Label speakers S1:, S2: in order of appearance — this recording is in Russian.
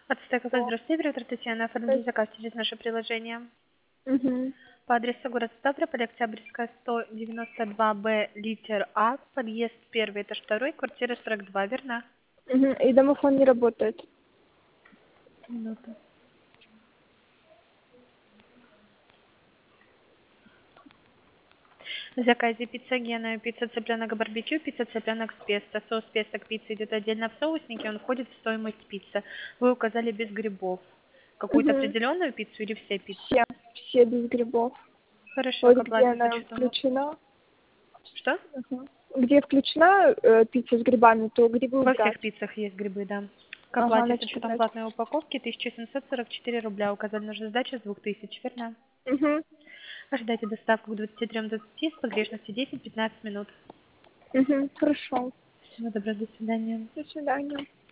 S1: От Стекофа, здравствуйте, директор Татьяна. Оформили заказ через наше приложение.
S2: Угу.
S1: По адресу город Ставрополь, Октябрьская, 192Б, литер А, подъезд 1, этаж 2, квартира 42, верно?
S2: Угу. И домофон не работает.
S1: Минуту. В заказе пицца Гена, пицца цыпленок барбекю, пицца цыпленок с песто. Соус песто к пицце идет отдельно в соусники, он входит в стоимость пиццы. Вы указали без грибов. Какую-то
S2: Угу.
S1: определенную пиццу или все пиццы?
S2: Все без грибов.
S1: Хорошо,
S2: Вот
S1: к
S2: где
S1: оплате
S2: она
S1: почтового.
S2: включена.
S1: Что?
S2: Угу. Где включена пицца с грибами, то грибы
S1: Во всех
S2: убрать.
S1: пиццах есть грибы, да. К
S2: Ага,
S1: оплате с
S2: значит
S1: учетом
S2: убрать.
S1: платной упаковки 1744 рубля. Указали нужная сдача с 2000, верно?
S2: Угу.
S1: Ожидайте доставку к 23:20 с погрешностью 10-15 минут.
S2: Угу. Хорошо.
S1: Всего доброго, до свидания.
S2: До свидания.